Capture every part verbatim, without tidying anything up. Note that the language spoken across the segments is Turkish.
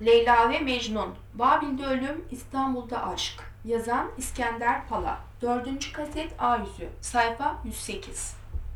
Leyla ve Mecnun, Babil'de Ölüm, İstanbul'da Aşk. Yazan İskender Pala. Dördüncü kaset A yüzü. Sayfa yüz sekiz.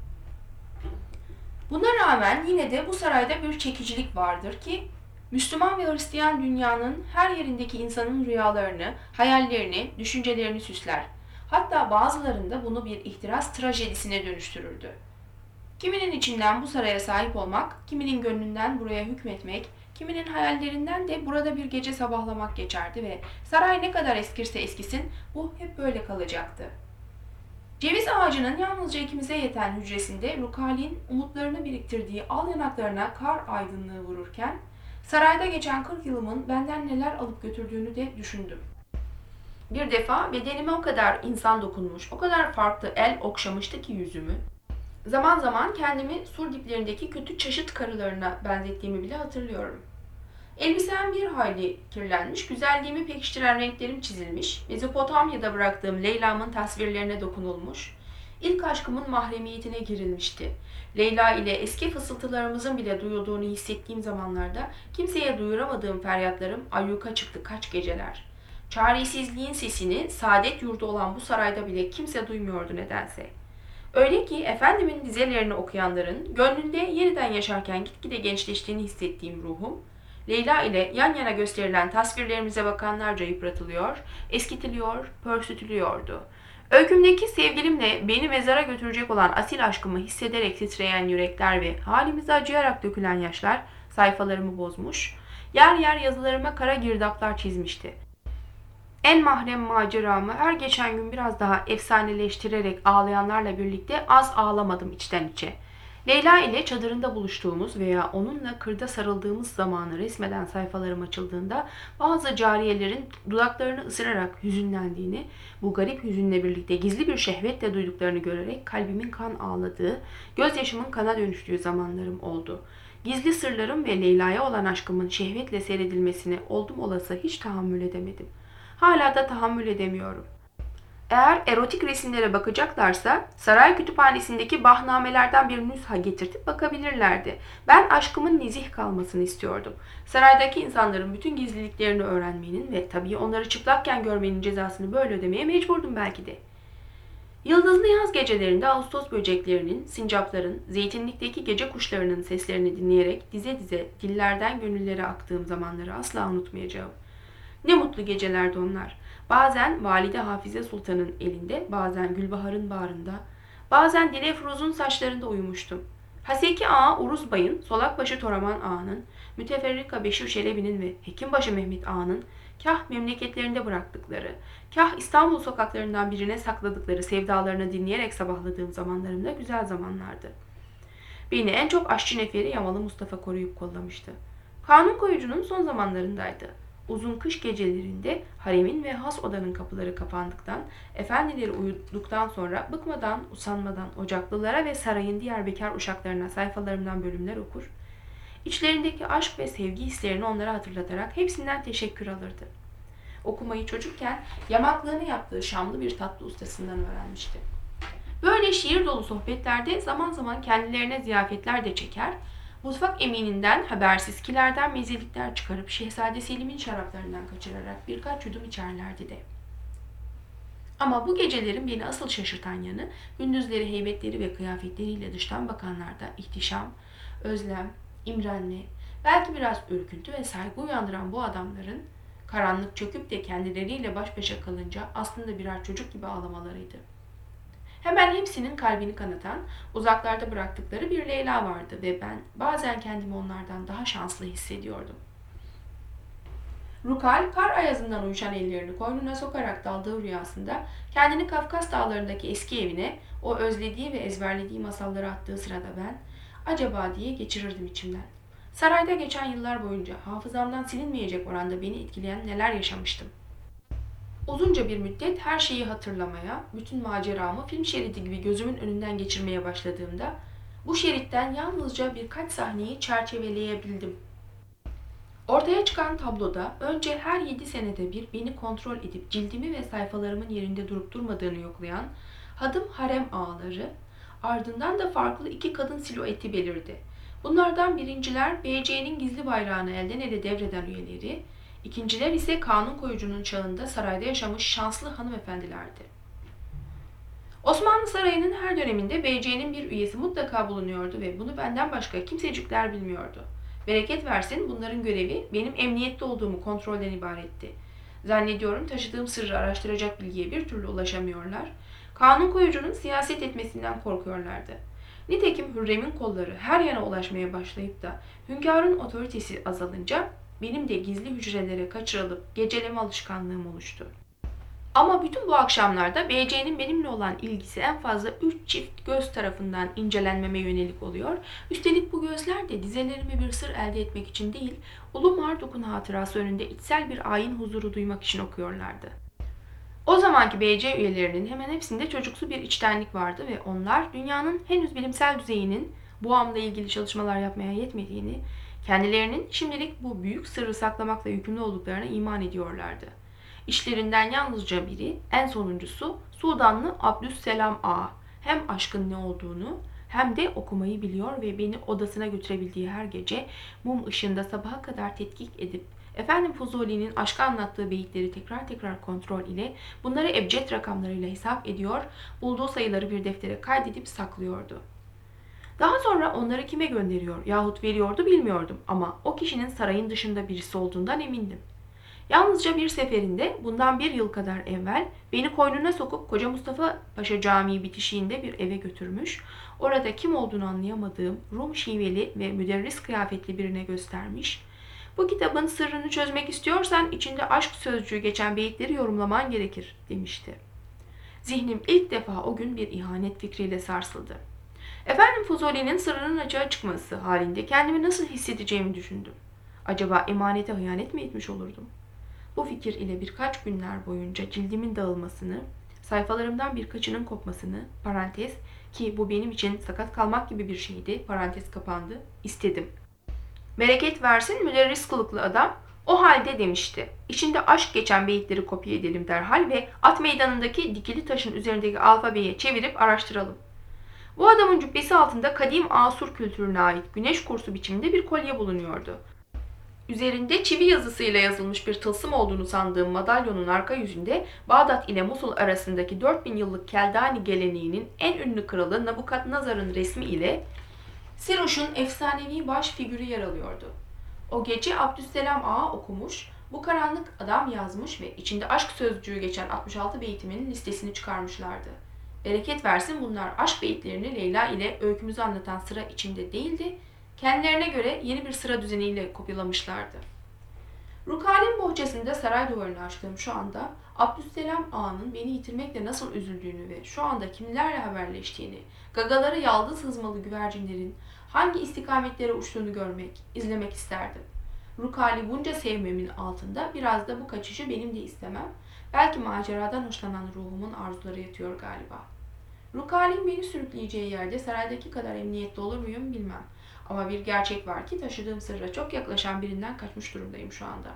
Buna rağmen yine de bu sarayda bir çekicilik vardır ki, Müslüman ve Hristiyan dünyanın her yerindeki insanın rüyalarını, hayallerini, düşüncelerini süsler. Hatta bazılarında bunu bir ihtiras trajedisine dönüştürürdü. Kiminin içinden bu saraya sahip olmak, kiminin gönlünden buraya hükmetmek, kiminin hayallerinden de burada bir gece sabahlamak geçerdi ve saray ne kadar eskirse eskisin bu hep böyle kalacaktı. Ceviz ağacının yalnızca ikimize yeten hücresinde Rukal'in umutlarını biriktirdiği al yanaklarına kar aydınlığı vururken, sarayda geçen kırk yılımın benden neler alıp götürdüğünü de düşündüm. Bir defa bedenime o kadar insan dokunmuş, o kadar farklı el okşamıştı ki yüzümü, zaman zaman kendimi sur diplerindeki kötü çeşit karılarına benzettiğimi bile hatırlıyorum. Elbisem bir hayli kirlenmiş, güzelliğimi pekiştiren renklerim çizilmiş, Mezopotamya'da bıraktığım Leyla'mın tasvirlerine dokunulmuş, ilk aşkımın mahremiyetine girilmişti. Leyla ile eski fısıltılarımızın bile duyulduğunu hissettiğim zamanlarda kimseye duyuramadığım feryatlarım ayyuka çıktı kaç geceler. Çaresizliğin sesini saadet yurdu olan bu sarayda bile kimse duymuyordu nedense. Öyle ki Efendim'in dizelerini okuyanların gönlünde yeniden yaşarken gitgide gençleştiğini hissettiğim ruhum, Leyla ile yan yana gösterilen tasvirlerimize bakanlarca yıpratılıyor, eskitiliyor, pörsütülüyordu. Öykümdeki sevgilimle beni mezara götürecek olan asil aşkımı hissederek titreyen yürekler ve halimize acıyarak dökülen yaşlar sayfalarımı bozmuş, yer yer yazılarıma kara girdaplar çizmişti. En mahrem maceramı her geçen gün biraz daha efsaneleştirerek ağlayanlarla birlikte az ağlamadım içten içe. Leyla ile çadırında buluştuğumuz veya onunla kırda sarıldığımız zamanı resmeden sayfalarım açıldığında bazı cariyelerin dudaklarını ısırarak hüzünlendiğini, bu garip hüzünle birlikte gizli bir şehvetle duyduklarını görerek kalbimin kan ağladığı, gözyaşımın kana dönüştüğü zamanlarım oldu. Gizli sırlarım ve Leyla'ya olan aşkımın şehvetle seyredilmesine oldum olası hiç tahammül edemedim. Hala da tahammül edemiyorum. Eğer erotik resimlere bakacaklarsa saray kütüphanesindeki bahnamelerden bir nüsha getirtip bakabilirlerdi. Ben aşkımın nezih kalmasını istiyordum. Saraydaki insanların bütün gizliliklerini öğrenmenin ve tabii onları çıplakken görmenin cezasını böyle ödemeye mecburdum belki de. Yıldızlı yaz gecelerinde Ağustos böceklerinin, sincapların, zeytinlikteki gece kuşlarının seslerini dinleyerek dize dize dillerden gönüllere aktığım zamanları asla unutmayacağım. Ne mutlu gecelerdi onlar. Bazen Valide Hafize Sultan'ın elinde, bazen Gülbahar'ın bağrında, bazen Dilefruz'un saçlarında uyumuştum. Haseki Ağa Uruz Bay'ın, Solakbaşı Toraman Ağa'nın, Müteferrika Beşir Çelebi'nin ve Hekimbaşı Mehmet Ağa'nın kah memleketlerinde bıraktıkları, kah İstanbul sokaklarından birine sakladıkları sevdalarını dinleyerek sabahladığım zamanlarımda güzel zamanlardı. Beni en çok aşçı neferi Yamalı Mustafa koruyup kollamıştı. Kanun koyucunun son zamanlarındaydı. Uzun kış gecelerinde haremin ve has odanın kapıları kapandıktan, efendileri uyuduktan sonra bıkmadan, usanmadan ocaklılara ve sarayın diğer bekar uşaklarına sayfalarımdan bölümler okur, içlerindeki aşk ve sevgi hislerini onlara hatırlatarak hepsinden teşekkür alırdı. Okumayı çocukken yamaklığını yaptığı Şamlı bir tatlı ustasından öğrenmişti. Böyle şiir dolu sohbetlerde zaman zaman kendilerine ziyafetler de çeker, mutfak emininden habersiz kilerden mezelikler çıkarıp Şehzade Selim'in şaraplarından kaçırarak birkaç yudum içerlerdi de. Ama bu gecelerin beni asıl şaşırtan yanı, gündüzleri heybetleri ve kıyafetleriyle dıştan bakanlarda ihtişam, özlem, imrenme, belki biraz ürküntü ve saygı uyandıran bu adamların, karanlık çöküp de kendileriyle baş başa kalınca aslında birer çocuk gibi ağlamalarıydı. Hemen hepsinin kalbini kanatan, uzaklarda bıraktıkları bir Leyla vardı ve ben bazen kendimi onlardan daha şanslı hissediyordum. Rukal, kar ayazından uyuşan ellerini koynuna sokarak daldığı rüyasında kendini Kafkas dağlarındaki eski evine, o özlediği ve ezberlediği masalları attığı sırada ben, acaba diye geçirirdim içimden. Sarayda geçen yıllar boyunca hafızamdan silinmeyecek oranda beni etkileyen neler yaşamıştım. Uzunca bir müddet her şeyi hatırlamaya, bütün maceramı film şeridi gibi gözümün önünden geçirmeye başladığımda, bu şeritten yalnızca birkaç sahneyi çerçeveleyebildim. Ortaya çıkan tabloda önce her yedi senede bir beni kontrol edip cildimi ve sayfalarımın yerinde durup durmadığını yoklayan hadım harem ağaları, ardından da farklı iki kadın silüeti belirdi. Bunlardan birinciler B C'nin gizli bayrağını elden ele devreden üyeleri, ikinciler ise kanun koyucunun çağında sarayda yaşamış şanslı hanımefendilerdi. Osmanlı Sarayı'nın her döneminde B C'nin bir üyesi mutlaka bulunuyordu ve bunu benden başka kimsecikler bilmiyordu. Bereket versin bunların görevi benim emniyette olduğumu kontrolden ibaretti. Zannediyorum taşıdığım sırrı araştıracak bilgiye bir türlü ulaşamıyorlar. Kanun koyucunun siyaset etmesinden korkuyorlardı. Nitekim Hürrem'in kolları her yana ulaşmaya başlayıp da hünkârın otoritesi azalınca benim de gizli hücrelere kaçırılıp geceleme alışkanlığım oluştu. Ama bütün bu akşamlarda B C'nin benimle olan ilgisi en fazla üç çift göz tarafından incelenmeme yönelik oluyor. Üstelik bu gözler de dizelerime bir sır elde etmek için değil, Ulu Marduk'un hatırası önünde içsel bir ayin huzuru duymak için okuyorlardı. O zamanki B C üyelerinin hemen hepsinde çocuksu bir içtenlik vardı ve onlar dünyanın henüz bilimsel düzeyinin bu amla ilgili çalışmalar yapmaya yetmediğini, kendilerinin şimdilik bu büyük sırrı saklamakla yükümlü olduklarına iman ediyorlardı. İşlerinden yalnızca biri, en sonuncusu Sudanlı Abdüsselam Ağa. Hem aşkın ne olduğunu hem de okumayı biliyor ve beni odasına götürebildiği her gece mum ışığında sabaha kadar tetkik edip Efendim Fuzuli'nin aşkı anlattığı beyitleri tekrar tekrar kontrol ile bunları ebced rakamlarıyla hesap ediyor, bulduğu sayıları bir deftere kaydedip saklıyordu. Daha sonra onları kime gönderiyor yahut veriyordu bilmiyordum ama o kişinin sarayın dışında birisi olduğundan emindim. Yalnızca bir seferinde bundan bir yıl kadar evvel beni koynuna sokup Koca Mustafa Paşa Camii bitişiğinde bir eve götürmüş, orada kim olduğunu anlayamadığım Rum şiveli ve müderris kıyafetli birine göstermiş. Bu kitabın sırrını çözmek istiyorsan içinde aşk sözcüğü geçen beyitleri yorumlaman gerekir demişti. Zihnim ilk defa o gün bir ihanet fikriyle sarsıldı. Efendim Fuzuli'nin sırrının açığa çıkması halinde kendimi nasıl hissedeceğimi düşündüm. Acaba emanete hıyanet mi etmiş olurdum? Bu fikir ile birkaç günler boyunca cildimin dağılmasını, sayfalarımdan birkaçının kopmasını, parantez ki bu benim için sakat kalmak gibi bir şeydi, parantez kapandı, istedim. Bereket versin müderris kılıklı adam, o halde demişti. İçinde aşk geçen beyitleri kopya edelim derhal ve at meydanındaki dikili taşın üzerindeki alfabeye çevirip araştıralım. Bu adamın cübbesi altında kadim Asur kültürüne ait güneş kursu biçiminde bir kolye bulunuyordu. Üzerinde çivi yazısıyla yazılmış bir tılsım olduğunu sandığım madalyonun arka yüzünde Bağdat ile Musul arasındaki dört bin yıllık Keldani geleneğinin en ünlü kralı Nabukadnezar'ın resmi ile Siruş'un efsanevi baş figürü yer alıyordu. O gece Abdüsselam Ağa okumuş, bu karanlık adam yazmış ve içinde aşk sözcüğü geçen altmış altı beytimin listesini çıkarmışlardı. Bereket versin bunlar aşk beyitlerini Leyla ile öykümüzü anlatan sıra içinde değildi, kendilerine göre yeni bir sıra düzeniyle kopyalamışlardı. Rukal'in bohçasında saray duvarını açtığım şu anda Abdüsselam Ağa'nın beni yitirmekle nasıl üzüldüğünü ve şu anda kimlerle haberleştiğini, gagaları yaldız hızmalı güvercinlerin hangi istikametlere uçtuğunu görmek, izlemek isterdim. Rukal'i bunca sevmemin altında biraz da bu kaçışı benim de istemem, belki maceradan hoşlanan ruhumun arzuları yatıyor galiba. Rukal'in beni sürükleyeceği yerde saraydaki kadar emniyetli olur muyum bilmem. Ama bir gerçek var ki taşıdığım sırra çok yaklaşan birinden kaçmış durumdayım şu anda.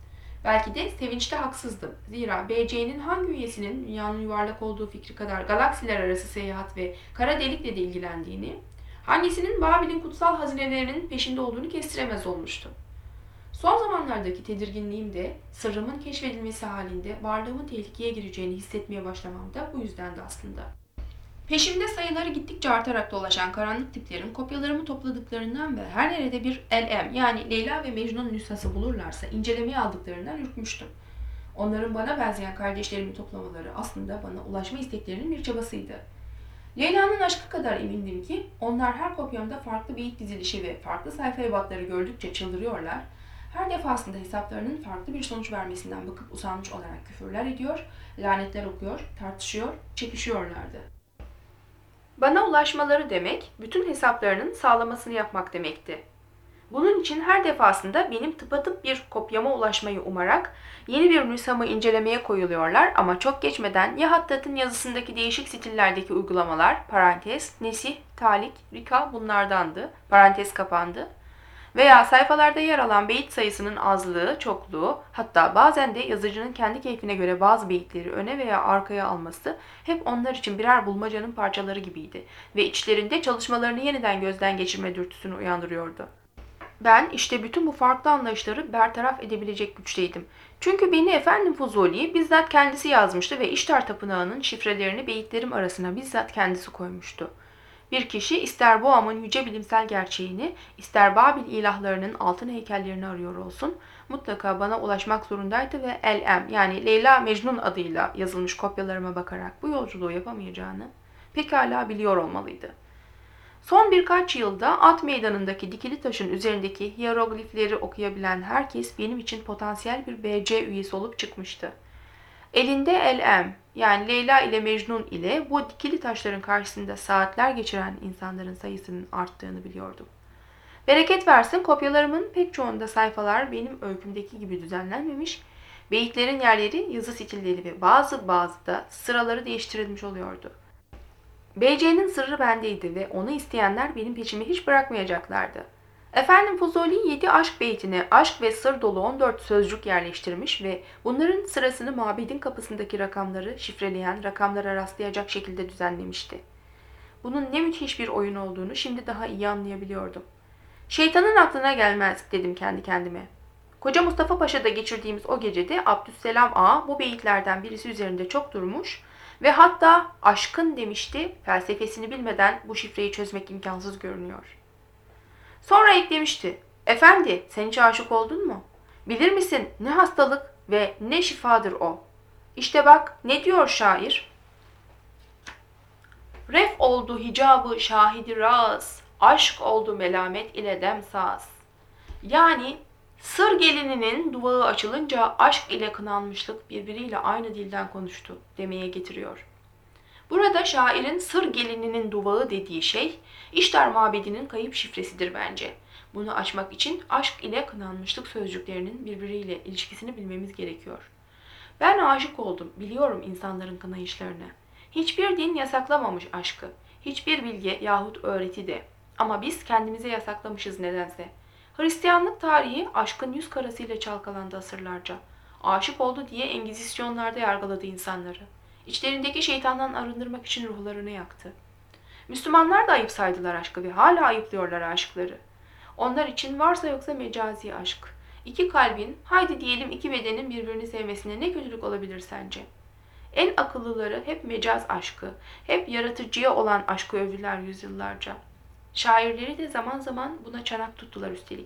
Belki de sevinçte haksızdım. Zira B C'nin hangi üyesinin dünyanın yuvarlak olduğu fikri kadar galaksiler arası seyahat ve kara delikle de ilgilendiğini, hangisinin Babil'in kutsal hazinelerinin peşinde olduğunu kestiremez olmuştum. Son zamanlardaki tedirginliğim de sırrımın keşfedilmesi halinde varlığımın tehlikeye gireceğini hissetmeye başlamam da bu yüzdendi aslında. Peşimde sayıları gittikçe artarak dolaşan karanlık tiplerin kopyalarımı topladıklarından ve her nerede bir L M yani Leyla ve Mecnun nüshası bulurlarsa incelemeye aldıklarından ürkmüştüm. Onların bana benzeyen kardeşlerimi toplamaları aslında bana ulaşma isteklerinin bir çabasıydı. Leyla'nın aşkı kadar emindim ki onlar her kopyamda farklı beyit dizilişi ve farklı sayfa ebatları gördükçe çıldırıyorlar. Her defasında hesaplarının farklı bir sonuç vermesinden bıkıp usanmış olarak küfürler ediyor, lanetler okuyor, tartışıyor, çekişiyorlardı. Bana ulaşmaları demek, bütün hesaplarının sağlamasını yapmak demekti. Bunun için her defasında benim tıpatıp bir kopyama ulaşmayı umarak yeni bir nüshamı incelemeye koyuluyorlar ama çok geçmeden ya Hattat'ın yazısındaki değişik stillerdeki uygulamalar, parantez, nesih, talik, rika bunlardandı, parantez kapandı, Veya sayfalarda yer alan beyit sayısının azlığı, çokluğu, hatta bazen de yazıcının kendi keyfine göre bazı beyitleri öne veya arkaya alması hep onlar için birer bulmacanın parçaları gibiydi ve içlerinde çalışmalarını yeniden gözden geçirme dürtüsünü uyandırıyordu. Ben işte bütün bu farklı anlayışları bertaraf edebilecek güçteydim. Çünkü beni efendim Fuzuli bizzat kendisi yazmıştı ve İştar Tapınağı'nın şifrelerini beyitlerim arasına bizzat kendisi koymuştu. Bir kişi ister Boğam'ın yüce bilimsel gerçeğini, ister Babil ilahlarının altın heykellerini arıyor olsun, mutlaka bana ulaşmak zorundaydı ve L M yani Leyla Mecnun adıyla yazılmış kopyalarıma bakarak bu yolculuğu yapamayacağını pekala biliyor olmalıydı. Son birkaç yılda at meydanındaki dikili taşın üzerindeki hieroglifleri okuyabilen herkes benim için potansiyel bir B C üyesi olup çıkmıştı. Elinde L M yani Leyla ile Mecnun ile bu dikili taşların karşısında saatler geçiren insanların sayısının arttığını biliyordum. Bereket versin kopyalarımın pek çoğunda sayfalar benim öykümdeki gibi düzenlenmemiş, beyitlerin yerleri yazı stilleri ve bazı bazı da sıraları değiştirilmiş oluyordu. B C'nin sırrı bendeydi ve onu isteyenler benim peşimi hiç bırakmayacaklardı. Efendim Fuzuli yedi aşk beytine aşk ve sır dolu on dört sözcük yerleştirmiş ve bunların sırasını mabedin kapısındaki rakamları şifreleyen rakamlara rastlayacak şekilde düzenlemişti. Bunun ne müthiş bir oyun olduğunu şimdi daha iyi anlayabiliyordum. Şeytanın aklına gelmez dedim kendi kendime. Koca Mustafa Paşa'da geçirdiğimiz o gecede Abdüsselam Ağa bu beyitlerden birisi üzerinde çok durmuş ve hatta aşkın demişti, felsefesini bilmeden bu şifreyi çözmek imkansız görünüyor. Sonra eklemişti, efendi sen hiç aşık oldun mu? Bilir misin ne hastalık ve ne şifadır o? İşte bak ne diyor şair? Ref oldu hicabı şahidi raz, aşk oldu melamet ile demsaz. Yani sır gelininin duvağı açılınca aşk ile kınanmışlık birbiriyle aynı dilden konuştu demeye getiriyor. Burada şairin sır gelininin duvağı dediği şey İştar mabedinin kayıp şifresidir bence. Bunu açmak için aşk ile kınanmışlık sözcüklerinin birbiriyle ilişkisini bilmemiz gerekiyor. Ben aşık oldum, biliyorum insanların kınayışlarını. Hiçbir din yasaklamamış aşkı, hiçbir bilge yahut öğreti de. Ama biz kendimize yasaklamışız nedense. Hristiyanlık tarihi aşkın yüz karasıyla çalkalandı asırlarca. Aşık oldu diye engizisyonlarda yargıladı insanları. İçlerindeki şeytandan arındırmak için ruhlarını yaktı. Müslümanlar da ayıp saydılar aşkı ve hala ayıplıyorlar aşıkları. Onlar için varsa yoksa mecazi aşk. İki kalbin, haydi diyelim iki bedenin birbirini sevmesine ne kötülük olabilir sence? En akıllıları hep mecaz aşkı, hep yaratıcıya olan aşkı övdüler yüzyıllarca. Şairleri de zaman zaman buna çanak tuttular üstelik.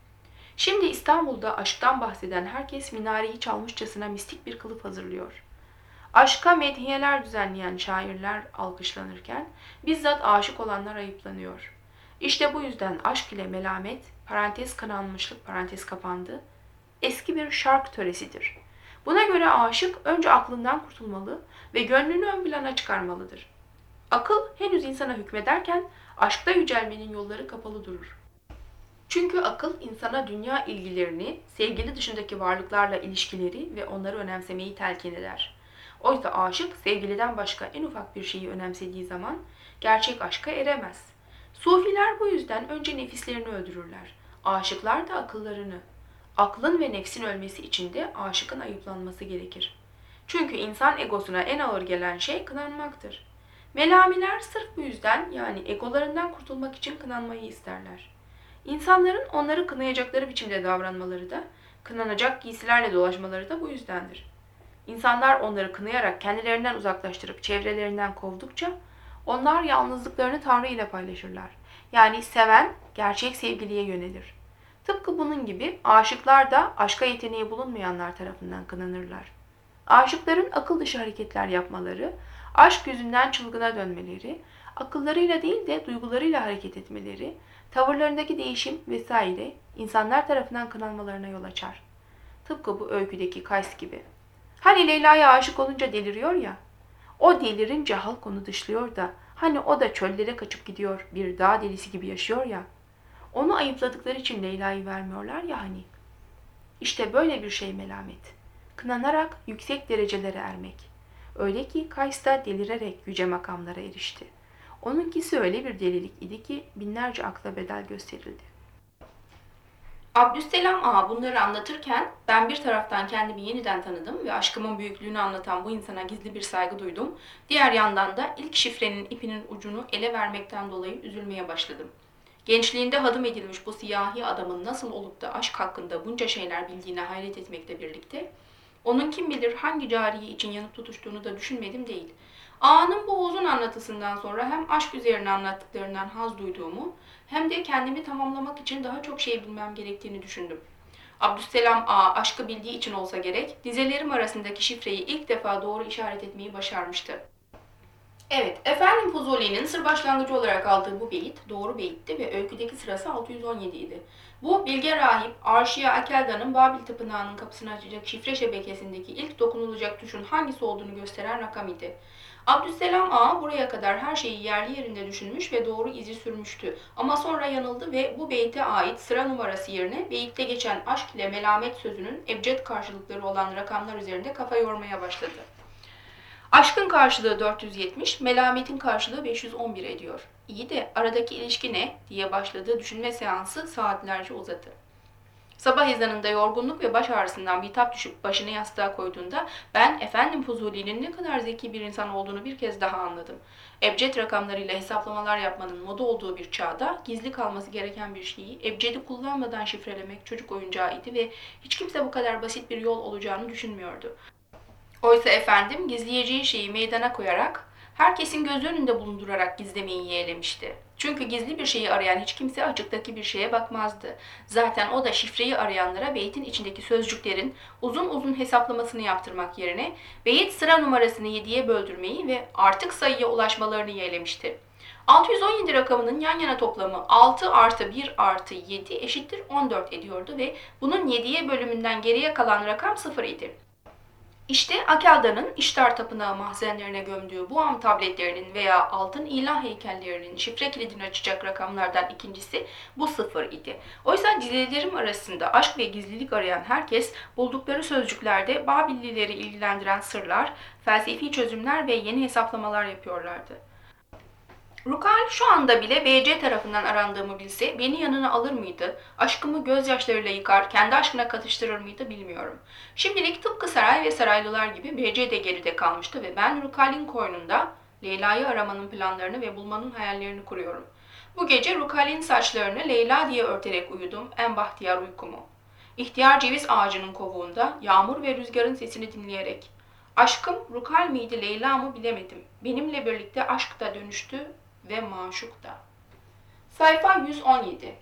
Şimdi İstanbul'da aşktan bahseden herkes minareyi çalmışçasına mistik bir kılıf hazırlıyor. Aşka medhiyeler düzenleyen şairler alkışlanırken bizzat aşık olanlar ayıplanıyor. İşte bu yüzden aşk ile melamet, parantez kınanmışlık parantez kapandı, eski bir şark töresidir. Buna göre aşık önce aklından kurtulmalı ve gönlünü ön plana çıkarmalıdır. Akıl henüz insana hükmederken aşkta yücelmenin yolları kapalı durur. Çünkü akıl insana dünya ilgilerini, sevgili dışındaki varlıklarla ilişkileri ve onları önemsemeyi telkin eder. Oysa aşık sevgiliden başka en ufak bir şeyi önemsediği zaman gerçek aşka eremez. Sufiler bu yüzden önce nefislerini öldürürler. Aşıklar da akıllarını. Aklın ve nefsin ölmesi için de aşıkın ayıplanması gerekir. Çünkü insan egosuna en ağır gelen şey kınanmaktır. Melamiler sırf bu yüzden yani egolarından kurtulmak için kınanmayı isterler. İnsanların onları kınayacakları biçimde davranmaları da, kınanacak giysilerle dolaşmaları da bu yüzdendir. İnsanlar onları kınayarak kendilerinden uzaklaştırıp çevrelerinden kovdukça, onlar yalnızlıklarını Tanrı ile paylaşırlar. Yani seven, gerçek sevgiliye yönelir. Tıpkı bunun gibi aşıklar da aşka yeteneği bulunmayanlar tarafından kınanırlar. Aşıkların akıl dışı hareketler yapmaları, aşk yüzünden çılgına dönmeleri, akıllarıyla değil de duygularıyla hareket etmeleri, tavırlarındaki değişim vesaire insanlar tarafından kınanmalarına yol açar. Tıpkı bu öyküdeki Kays gibi. Hani Leyla'ya aşık olunca deliriyor ya, o delirince halk onu dışlıyor da, hani o da çöllere kaçıp gidiyor, bir dağ delisi gibi yaşıyor ya, onu ayıpladıkları için Leyla'yı vermiyorlar ya hani. İşte böyle bir şey melamet. Kınanarak yüksek derecelere ermek. Öyle ki Kays da delirerek yüce makamlara erişti. Onunkisi öyle bir delilik idi ki binlerce akla bedel gösterildi. Abdüsselam Ağa bunları anlatırken ben bir taraftan kendimi yeniden tanıdım ve aşkımın büyüklüğünü anlatan bu insana gizli bir saygı duydum. Diğer yandan da ilk şifrenin ipinin ucunu ele vermekten dolayı üzülmeye başladım. Gençliğinde hadım edilmiş bu siyahi adamın nasıl olup da aşk hakkında bunca şeyler bildiğine hayret etmekle birlikte, onun kim bilir hangi cariye için yanıp tutuştuğunu da düşünmedim değil. Ağa'nın bu uzun anlatısından sonra hem aşk üzerine anlattıklarından haz duyduğumu hem de kendimi tamamlamak için daha çok şey bilmem gerektiğini düşündüm. Abdüsselam Ağa aşkı bildiği için olsa gerek, dizelerim arasındaki şifreyi ilk defa doğru işaret etmeyi başarmıştı. Evet, Efendim Fuzuli'nin sır başlangıcı olarak aldığı bu beyit doğru beyitti ve öyküdeki sırası altı yüz on yedi idi. Bu bilge rahip Arşia Akelda'nın Babil Tapınağı'nın kapısını açacak şifre şebekesindeki ilk dokunulacak tuşun hangisi olduğunu gösteren rakam idi. Abdüsselam Ağa buraya kadar her şeyi yerli yerinde düşünmüş ve doğru izi sürmüştü. Ama sonra yanıldı ve bu beyte ait sıra numarası yerine beyitte geçen aşk ile melamet sözünün ebced karşılıkları olan rakamlar üzerinde kafa yormaya başladı. Aşkın karşılığı dört yüz yetmiş, melametin karşılığı beş yüz on bir ediyor. İyi de aradaki ilişki ne diye başladığı düşünme seansı saatlerce uzadı. Sabah ezanında yorgunluk ve baş ağrısından bitap düşüp başını yastığa koyduğunda ben Efendim Fuzuli'nin ne kadar zeki bir insan olduğunu bir kez daha anladım. Ebced rakamlarıyla hesaplamalar yapmanın moda olduğu bir çağda gizli kalması gereken bir şeyi ebcedi kullanmadan şifrelemek çocuk oyuncağı idi ve hiç kimse bu kadar basit bir yol olacağını düşünmüyordu. Oysa efendim gizleyeceği şeyi meydana koyarak, herkesin göz önünde bulundurarak gizlemeyi yeğlemişti. Çünkü gizli bir şeyi arayan hiç kimse açıktaki bir şeye bakmazdı. Zaten o da şifreyi arayanlara beytin içindeki sözcüklerin uzun uzun hesaplamasını yaptırmak yerine beyit sıra numarasını yediye böldürmeyi ve artık sayıya ulaşmalarını yeğlemişti. altı yüz on yedi rakamının yan yana toplamı altı artı bir artı yedi eşittir on dört ediyordu ve bunun yediye bölümünden geriye kalan rakam sıfır idi. İşte Akelda'nın İştar Tapınağı mahzenlerine gömdüğü bu am tabletlerinin veya altın ilah heykellerinin şifre kilidini açacak rakamlardan ikincisi bu sıfır idi. Oysa dizelerim arasında aşk ve gizlilik arayan herkes buldukları sözcüklerde Babillileri ilgilendiren sırlar, felsefi çözümler ve yeni hesaplamalar yapıyorlardı. Rukal şu anda bile B C tarafından arandığımı bilse beni yanına alır mıydı, aşkımı gözyaşlarıyla yıkar, kendi aşkına katıştırır mıydı bilmiyorum. Şimdilik tıpkı saray ve saraylılar gibi B C de geride kalmıştı ve ben Rukal'in koynunda Leyla'yı aramanın planlarını ve bulmanın hayallerini kuruyorum. Bu gece Rukal'in saçlarını Leyla diye örterek uyudum en bahtiyar uykumu. İhtiyar ceviz ağacının kovuğunda yağmur ve rüzgarın sesini dinleyerek. Aşkım Rukal miydi Leyla mı bilemedim. Benimle birlikte aşk da dönüştü ve maşuk da. Sayfa yüz on yedi.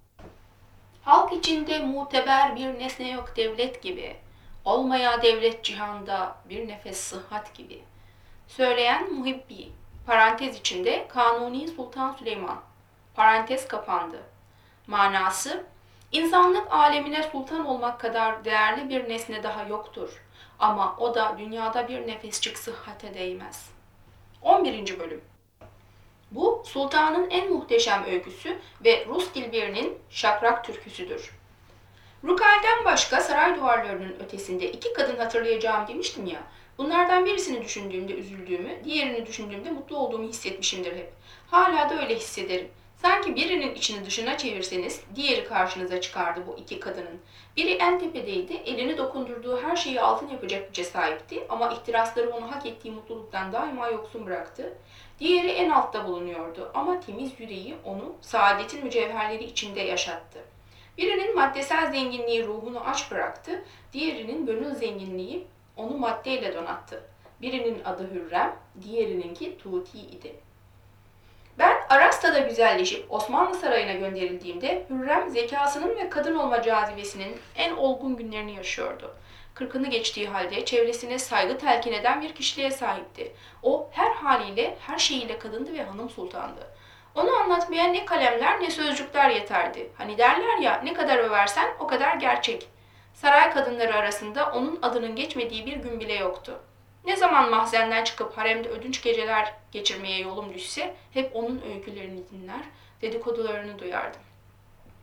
Halk içinde muteber bir nesne yok devlet gibi. Olmaya devlet cihanda bir nefes sıhhat gibi. Söyleyen Muhibbi. Parantez içinde Kanuni Sultan Süleyman. Parantez kapandı. Manası, insanlık alemine sultan olmak kadar değerli bir nesne daha yoktur. Ama o da dünyada bir nefesçik sıhhate değmez. on birinci bölüm. Bu sultanın en muhteşem öyküsü ve Rus dilberinin şakrak türküsüdür. Rukal'den başka saray duvarlarının ötesinde iki kadın hatırlayacağım demiştim ya. Bunlardan birisini düşündüğümde üzüldüğümü, diğerini düşündüğümde mutlu olduğumu hissetmişimdir hep. Hala da öyle hissederim. Sanki birinin içini dışına çevirseniz diğeri karşınıza çıkardı bu iki kadının. Biri en tepedeydi, elini dokundurduğu her şeyi altın yapacak güce sahipti ama ihtirasları onu hak ettiği mutluluktan daima yoksun bıraktı. Diğeri en altta bulunuyordu ama temiz yüreği onu saadetin mücevherleri içinde yaşattı. Birinin maddesel zenginliği ruhunu aç bıraktı, diğerinin gönül zenginliği onu maddeyle donattı. Birinin adı Hürrem, diğerininki Tuti idi. Ben Arasta'da güzelleşip Osmanlı Sarayı'na gönderildiğimde Hürrem zekasının ve kadın olma cazibesinin en olgun günlerini yaşıyordu. Kırkını geçtiği halde çevresine saygı telkin eden bir kişiliğe sahipti. O her haliyle, her şeyiyle kadındı ve hanım sultandı. Onu anlatmaya ne kalemler ne sözcükler yeterdi. Hani derler ya ne kadar översen o kadar gerçek. Saray kadınları arasında onun adının geçmediği bir gün bile yoktu. Ne zaman mahzenden çıkıp haremde ödünç geceler geçirmeye yolum düşse hep onun öykülerini dinler, dedikodularını duyardım.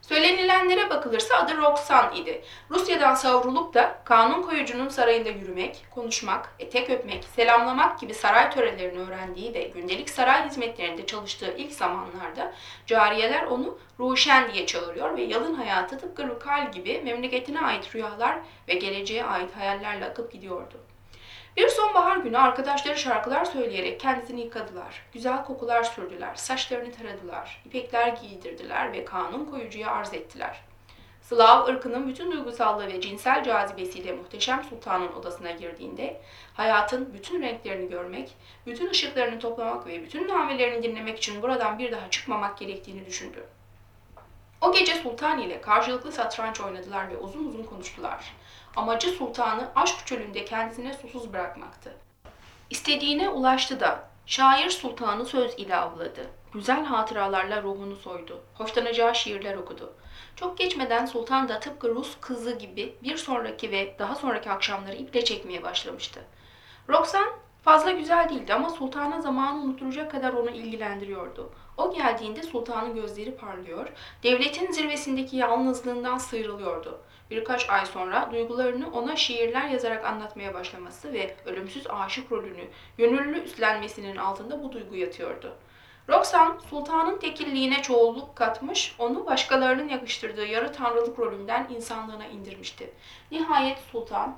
Söylenilenlere bakılırsa adı Roxan idi. Rusya'dan savrulup da kanun koyucunun sarayında yürümek, konuşmak, etek öpmek, selamlamak gibi saray törelerini öğrendiği ve gündelik saray hizmetlerinde çalıştığı ilk zamanlarda cariyeler onu Ruşen diye çağırıyor ve yalın hayatı tıpkı Rukal gibi memleketine ait rüyalar ve geleceğe ait hayallerle akıp gidiyordu. Bir sonbahar günü arkadaşları şarkılar söyleyerek kendisini yıkadılar. Güzel kokular sürdüler, saçlarını taradılar, ipekler giydirdiler ve kanun koyucuya arz ettiler. Slav ırkının bütün duygusallığı ve cinsel cazibesiyle muhteşem sultanın odasına girdiğinde hayatın bütün renklerini görmek, bütün ışıklarını toplamak ve bütün namelerini dinlemek için buradan bir daha çıkmamak gerektiğini düşündü. O gece sultan ile karşılıklı satranç oynadılar ve uzun uzun konuştular. Amacı sultanı aşk çölünde kendisine susuz bırakmaktı. İstediğine ulaştı da şair sultanı söz ile avladı. Güzel hatıralarla ruhunu soydu. Hoşlanacağı şiirler okudu. Çok geçmeden sultan da tıpkı Rus kızı gibi bir sonraki ve daha sonraki akşamları iple çekmeye başlamıştı. Roxanne fazla güzel değildi ama sultana zamanı unutulacak kadar onu ilgilendiriyordu. O geldiğinde sultanın gözleri parlıyor, devletin zirvesindeki yalnızlığından sıyrılıyordu. Birkaç ay sonra duygularını ona şiirler yazarak anlatmaya başlaması ve ölümsüz aşık rolünü gönüllü üstlenmesinin altında bu duygu yatıyordu. Roxanne, sultanın tekilliğine çoğulluk katmış, onu başkalarının yakıştırdığı yarı tanrılık rolünden insanlığına indirmişti. Nihayet sultan,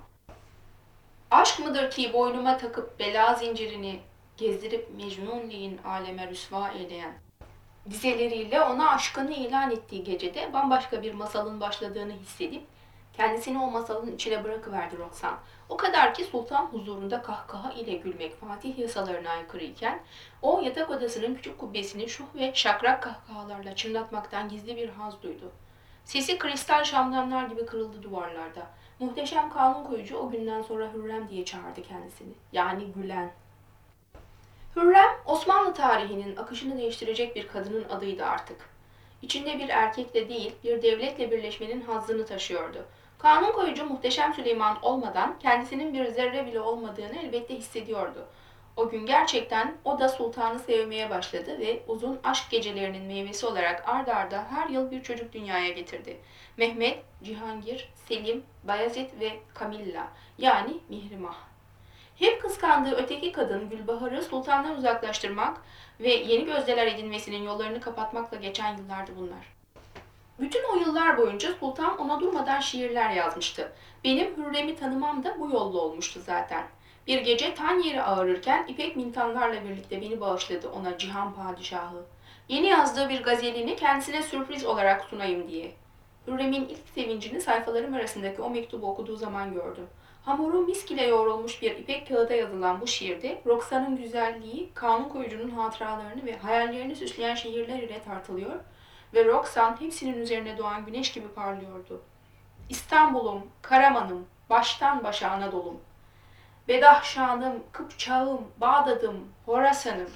aşk mıdır ki boynuma takıp bela zincirini gezdirip Mecnunliğin aleme rüsva eyleyen dizeleriyle ona aşkını ilan ettiği gecede bambaşka bir masalın başladığını hissedip kendisini o masalın içine bırakıverdi Roxanne. O kadar ki sultan huzurunda kahkaha ile gülmek Fatih yasalarına aykırıyken o yatak odasının küçük kubbesini şuh ve şakrak kahkahalarla çınlatmaktan gizli bir haz duydu. Sesi kristal şamdanlar gibi kırıldı duvarlarda. Muhteşem kanun koyucu o günden sonra Hürrem diye çağırdı kendisini. Yani gülen. Hürrem, Osmanlı tarihinin akışını değiştirecek bir kadının adıydı artık. İçinde bir erkekle değil, bir devletle birleşmenin hazzını taşıyordu. Kanun koyucu Muhteşem Süleyman olmadan kendisinin bir zerre bile olmadığını elbette hissediyordu. O gün gerçekten o da sultanı sevmeye başladı ve uzun aşk gecelerinin meyvesi olarak ard arda her yıl bir çocuk dünyaya getirdi. Mehmet, Cihangir, Selim, Bayezid ve Camilla yani Mihrimah. Hep kıskandığı öteki kadın Gülbahar'ı sultandan uzaklaştırmak ve yeni gözdeler edinmesinin yollarını kapatmakla geçen yıllardı bunlar. Bütün o yıllar boyunca sultan ona durmadan şiirler yazmıştı. Benim Hürrem'i tanımam da bu yolla olmuştu zaten. Bir gece tan yeri ağırırken ipek mintanlarla birlikte beni bağışladı ona cihan padişahı. Yeni yazdığı bir gazelini kendisine sürpriz olarak sunayım diye. Hürrem'in ilk sevincini sayfalarım arasındaki o mektubu okuduğu zaman gördüm. Hamuru misk ile yoğrulmuş bir ipek kağıda yazılan bu şiirde Roxanne'ın güzelliği, kanun koyucunun hatıralarını ve hayallerini süsleyen şiirler ile tartılıyor ve Roxanne hepsinin üzerine doğan güneş gibi parlıyordu. İstanbul'um, Karaman'ım, baştan başa Anadolu'm, Bedahşan'ım, Kıpçağ'ım, Bağdat'ım, Horasan'ım.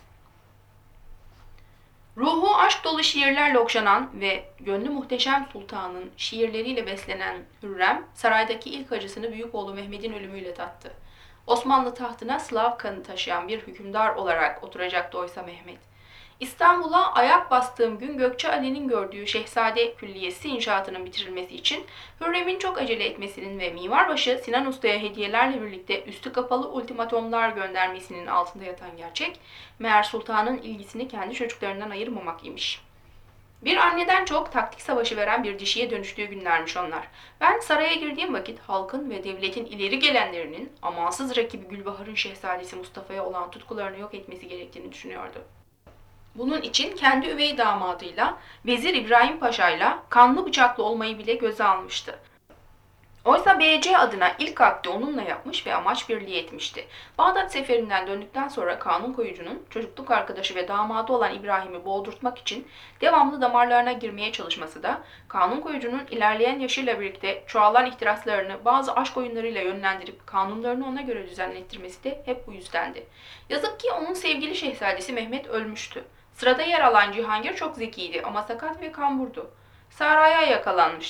Ruhu aşk dolu şiirlerle okşanan ve gönlü muhteşem sultanın şiirleriyle beslenen Hürrem, saraydaki ilk acısını büyük oğlu Mehmet'in ölümüyle tattı. Osmanlı tahtına Slav kanı taşıyan bir hükümdar olarak oturacaktı oysa Mehmet. İstanbul'a ayak bastığım gün Gökçe Ali'nin gördüğü Şehzade Külliyesi inşaatının bitirilmesi için Hürrem'in çok acele etmesinin ve mimarbaşı Sinan Usta'ya hediyelerle birlikte üstü kapalı ultimatomlar göndermesinin altında yatan gerçek, meğer sultanın ilgisini kendi çocuklarından ayırmamak imiş. Bir anneden çok taktik savaşı veren bir dişiye dönüştüğü günlermiş onlar. Ben saraya girdiğim vakit halkın ve devletin ileri gelenlerinin amansız rakibi Gülbahar'ın şehzadesi Mustafa'ya olan tutkularını yok etmesi gerektiğini düşünüyordu. Bunun için kendi üvey damadıyla, Vezir İbrahim Paşa'yla kanlı bıçaklı olmayı bile göze almıştı. Oysa B C adına ilk akdi onunla yapmış ve amaç birliği etmişti. Bağdat seferinden döndükten sonra kanun koyucunun çocukluk arkadaşı ve damadı olan İbrahim'i boğdurtmak için devamlı damarlarına girmeye çalışması da kanun koyucunun ilerleyen yaşıyla birlikte çoğalan ihtiraslarını bazı aşk oyunlarıyla yönlendirip kanunlarını ona göre düzenlettirmesi de hep bu yüzdendi. Yazık ki onun sevgili şehzadesi Mehmet ölmüştü. Sırada yer alan Cihangir çok zekiydi ama sakat ve kamburdu. Saraya yakalanmıştı.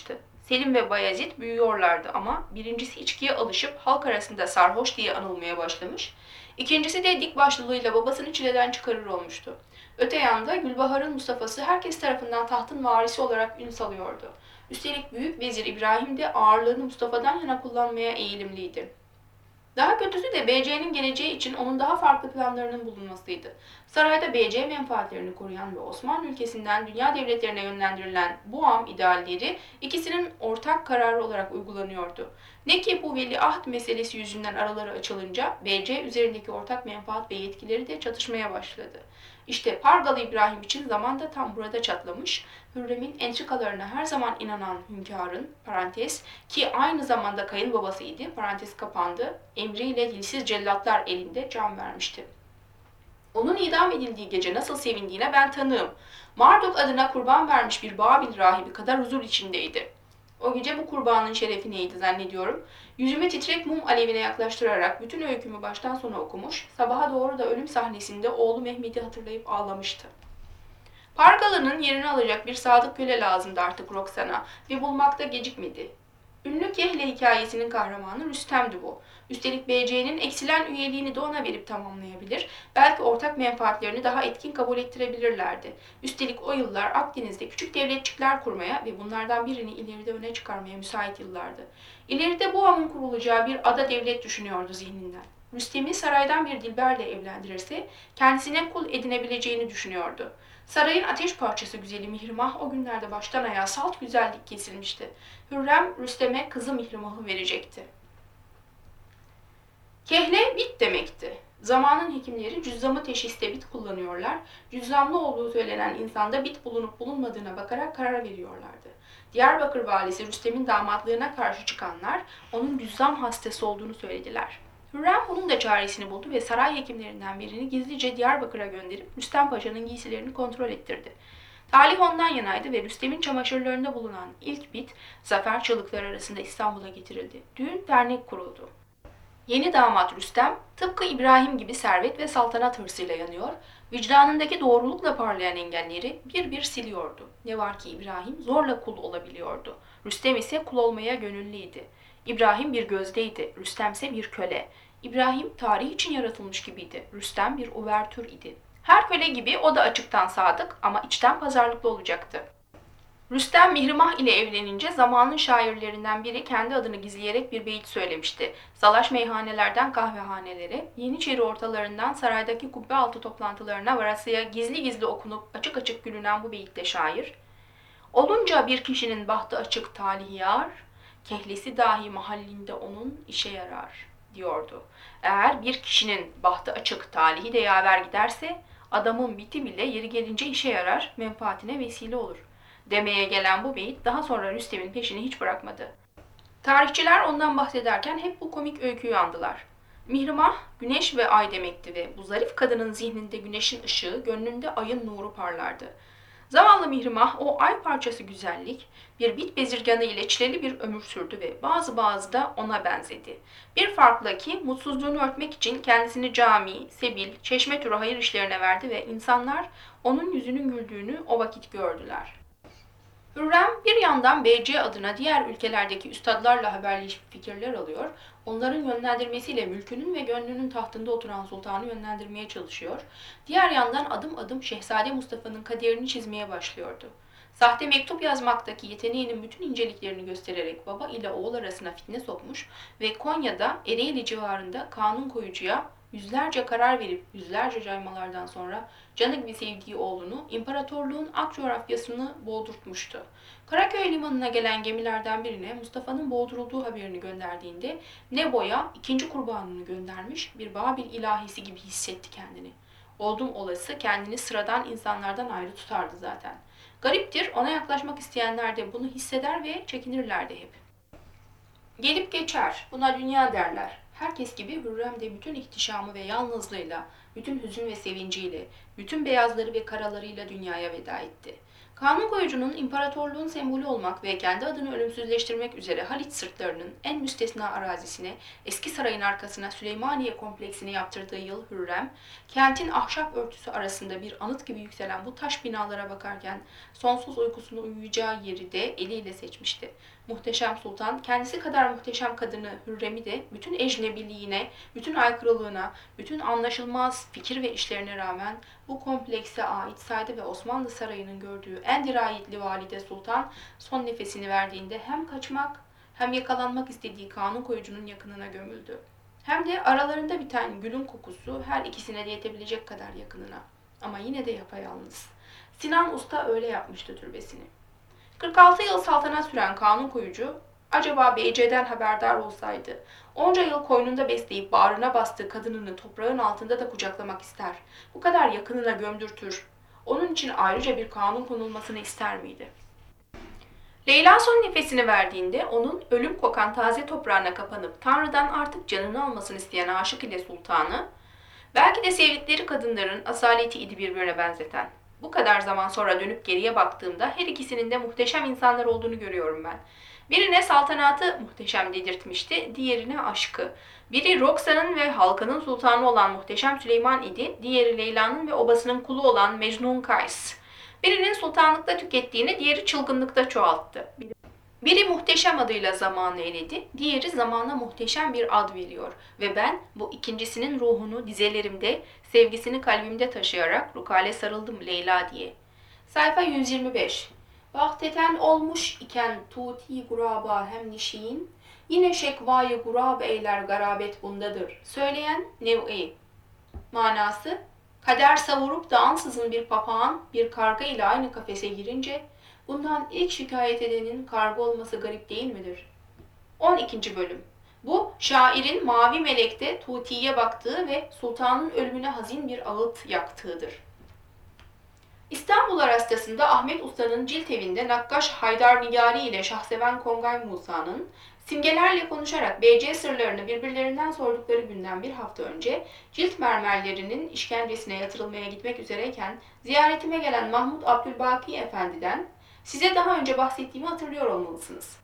Selim ve Bayezid büyüyorlardı ama birincisi içkiye alışıp halk arasında sarhoş diye anılmaya başlamış. İkincisi de dik başlılığıyla babasını çileden çıkarır olmuştu. Öte yanda Gülbahar'ın Mustafa'sı herkes tarafından tahtın varisi olarak ün salıyordu. Üstelik büyük vezir İbrahim de ağırlığını Mustafa'dan yana kullanmaya eğilimliydi. Daha kötüsü de B C'nin geleceği için onun daha farklı planlarının bulunmasıydı. Sarayda B C menfaatlerini koruyan ve Osmanlı ülkesinden dünya devletlerine yönlendirilen bu am idealleri ikisinin ortak kararı olarak uygulanıyordu. Ne ki bu veliaht meselesi yüzünden araları açılınca B C üzerindeki ortak menfaat ve yetkileri de çatışmaya başladı. İşte Pargalı İbrahim için zaman da tam burada çatlamış. Hürrem'in entrikalarına her zaman inanan hünkârın, parantez, ki aynı zamanda kayınbabasıydı, parantez kapandı, emriyle dilsiz cellatlar elinde can vermişti. Onun idam edildiği gece nasıl sevindiğine ben tanığım. Marduk adına kurban vermiş bir Babil rahibi kadar huzur içindeydi. O gece bu kurbanın şerefi neydi zannediyorum. Yüzüme titrek mum alevine yaklaştırarak bütün öykümü baştan sona okumuş, sabaha doğru da ölüm sahnesinde oğlu Mehmet'i hatırlayıp ağlamıştı. Pargalı'nın yerini alacak bir sadık köle lazımdı artık Roxan'a ve bulmakta gecikmedi. Ünlü Kehle hikayesinin kahramanı Rüstem'di bu. Üstelik B C'nin eksilen üyeliğini de ona verip tamamlayabilir, belki ortak menfaatlerini daha etkin kabul ettirebilirlerdi. Üstelik o yıllar Akdeniz'de küçük devletçikler kurmaya ve bunlardan birini ileride öne çıkarmaya müsait yıllardı. İleride bu amın kurulacağı bir ada devlet düşünüyordu zihninden. Rüstem'i saraydan bir Dilber'le evlendirirse kendisine kul edinebileceğini düşünüyordu. Sarayın ateş parçası güzeli Mihrimah o günlerde baştan ayağa salt güzellik kesilmişti. Hürrem Rüstem'e kızı Mihrimah'ı verecekti. Kehle bit demekti. Zamanın hekimleri cüzzamı teşhiste bit kullanıyorlar. Cüzzamlı olduğu söylenen insanda bit bulunup bulunmadığına bakarak karar veriyorlardı. Diyarbakır valisi Rüstem'in damatlığına karşı çıkanlar onun cüzzam hastası olduğunu söylediler. Hürrem bunun da çaresini buldu ve saray hekimlerinden birini gizlice Diyarbakır'a gönderip Rüstem Paşa'nın giysilerini kontrol ettirdi. Talih ondan yanaydı ve Rüstem'in çamaşırlarında bulunan ilk bit zafer çığlıkları arasında İstanbul'a getirildi. Düğün dernek kuruldu. Yeni damat Rüstem tıpkı İbrahim gibi servet ve saltanat hırsıyla yanıyor, vicdanındaki doğrulukla parlayan engelleri bir bir siliyordu. Ne var ki İbrahim zorla kul olabiliyordu. Rüstem ise kul olmaya gönüllüydü. İbrahim bir gözdeydi, Rüstem ise bir köle. İbrahim tarih için yaratılmış gibiydi, Rüstem bir uvertür idi. Her köle gibi o da açıktan sadık ama içten pazarlıklı olacaktı. Rüstem Mihrimah ile evlenince zamanın şairlerinden biri kendi adını gizleyerek bir beyit söylemişti. Salaş meyhanelerden kahvehanelere, Yeniçeri ortalarından saraydaki kubbe altı toplantılarına varasıya gizli gizli okunup açık açık gülünen bu beyitte şair, olunca bir kişinin bahtı açık talihi yar, kehlesi dahi mahallinde onun işe yarar diyordu. Eğer bir kişinin bahtı açık talihi de yaver giderse, adamın biti bile yeri gelince işe yarar, menfaatine vesile olur demeye gelen bu beyit daha sonra Rüstem'in peşini hiç bırakmadı. Tarihçiler ondan bahsederken hep bu komik öyküyü andılar. Mihrimah, güneş ve ay demekti ve bu zarif kadının zihninde güneşin ışığı, gönlünde ayın nuru parlardı. Zavallı Mihrimah o ay parçası güzellik, bir bit bezirganı ile çileli bir ömür sürdü ve bazı bazı da ona benzedi. Bir farkla ki mutsuzluğunu örtmek için kendisini cami, sebil, çeşme türü hayır işlerine verdi ve insanlar onun yüzünün güldüğünü o vakit gördüler. Hürrem bir yandan B C adına diğer ülkelerdeki üstadlarla haberleşip fikirler alıyor, onların yönlendirmesiyle mülkünün ve gönlünün tahtında oturan sultanı yönlendirmeye çalışıyor, diğer yandan adım adım Şehzade Mustafa'nın kaderini çizmeye başlıyordu. Sahte mektup yazmaktaki yeteneğinin bütün inceliklerini göstererek baba ile oğul arasına fitne sokmuş ve Konya'da Ereğli civarında kanun koyucuya yüzlerce karar verip yüzlerce caymalardan sonra canı gibi sevdiği oğlunu imparatorluğun ak coğrafyasını boğdurtmuştu. Karaköy limanına gelen gemilerden birine Mustafa'nın boğdurulduğu haberini gönderdiğinde Nebo'ya ikinci kurbanını göndermiş bir Babil ilahisi gibi hissetti kendini. Oldum olası kendini sıradan insanlardan ayrı tutardı zaten. Gariptir, ona yaklaşmak isteyenler de bunu hisseder ve çekinirlerdi hep. Gelip geçer, buna dünya derler. Herkes gibi Hürrem de bütün ihtişamı ve yalnızlığıyla, bütün hüzün ve sevinciyle, bütün beyazları ve karalarıyla dünyaya veda etti. Kanun koyucunun imparatorluğun sembolü olmak ve kendi adını ölümsüzleştirmek üzere Haliç sırtlarının en müstesna arazisine, eski sarayın arkasına Süleymaniye kompleksini yaptırdığı yıl Hürrem, kentin ahşap örtüsü arasında bir anıt gibi yükselen bu taş binalara bakarken sonsuz uykusunu uyuyacağı yeri de eliyle seçmişti. Muhteşem Sultan, kendisi kadar muhteşem kadını Hürrem'i de bütün ecnebiliğine, bütün aykırılığına, bütün anlaşılmaz fikir ve işlerine rağmen bu komplekse ait saydı ve Osmanlı Sarayı'nın gördüğü en dirayetli valide sultan son nefesini verdiğinde hem kaçmak hem yakalanmak istediği kanun koyucunun yakınına gömüldü. Hem de aralarında biten gülün kokusu her ikisine de yetebilecek kadar yakınına. Ama yine de yapayalnız. Sinan Usta öyle yapmıştı türbesini. kırk altı yıl saltanat süren kanun koyucu, acaba B C'den haberdar olsaydı, onca yıl koynunda besleyip bağrına bastığı kadınını toprağın altında da kucaklamak ister, bu kadar yakınına gömdürtür, onun için ayrıca bir kanun konulmasını ister miydi? Leyla son nefesini verdiğinde onun ölüm kokan taze toprağına kapanıp Tanrı'dan artık canını almasını isteyen aşık ile sultanı, belki de sevdikleri kadınların asaleti idi birbirine benzeten. Bu kadar zaman sonra dönüp geriye baktığımda her ikisinin de muhteşem insanlar olduğunu görüyorum ben. Birine saltanatı muhteşem dedirtmişti, diğerine aşkı. Biri Roksa'nın ve halkının sultanı olan muhteşem Süleyman idi, diğeri Leyla'nın ve obasının kulu olan Mecnun Kays. Birinin sultanlıkta tükettiğini diğeri çılgınlıkta çoğalttı. Biri muhteşem adıyla zamanı eledi, diğeri zamana muhteşem bir ad veriyor ve ben bu ikincisinin ruhunu dizelerimde, sevgisini kalbimde taşıyarak rukale sarıldım Leyla diye. Sayfa yüz yirmi beş. Vakteten olmuş iken tuti guraba hem nişin, yine şekvayı gurab eyler garabet bundadır. Söyleyen Nev'i. Manası, kader savurup da ansızın bir papağan bir karga ile aynı kafese girince, bundan ilk şikayet edenin karga olması garip değil midir? on ikinci bölüm. Bu, şairin Mavi Melek'te Tuti'ye baktığı ve sultanın ölümüne hazin bir ağıt yaktığıdır. İstanbul Arastası'nda Ahmet Usta'nın cilt evinde Nakkaş Haydar Nigari ile Şahseven Kongay Musa'nın simgelerle konuşarak B C sırlarını birbirlerinden sordukları günden bir hafta önce cilt mermerlerinin işkencesine yatırılmaya gitmek üzereyken ziyaretime gelen Mahmud Abdülbaki Efendi'den "Size daha önce bahsettiğimi hatırlıyor olmalısınız.